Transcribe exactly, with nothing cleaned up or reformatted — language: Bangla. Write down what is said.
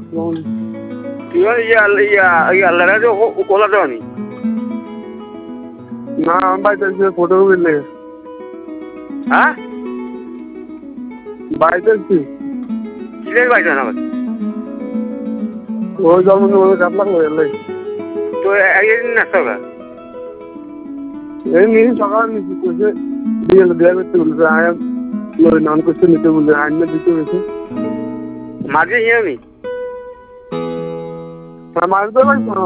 তুই ইয়া ইয়া ইয়া লড়াই ওলা দেওয়ানি না আমি বাড়িতে আছি ফটো মিললে হ্যাঁ বাড়িতে আছি কিসের বাইরে না ওই জন্মদিন কাপ লাগলো এলে তো একদিন নাস্তা খা এই নিয়ে সকালে নিচ্ছি কইছে দিয়ে দেয়া করতে বলছে আয়াম লই নাম করতে নিতে বলছে আইনে দিতে গেছে মাঝে ইয়ে নি মাছ দেবেন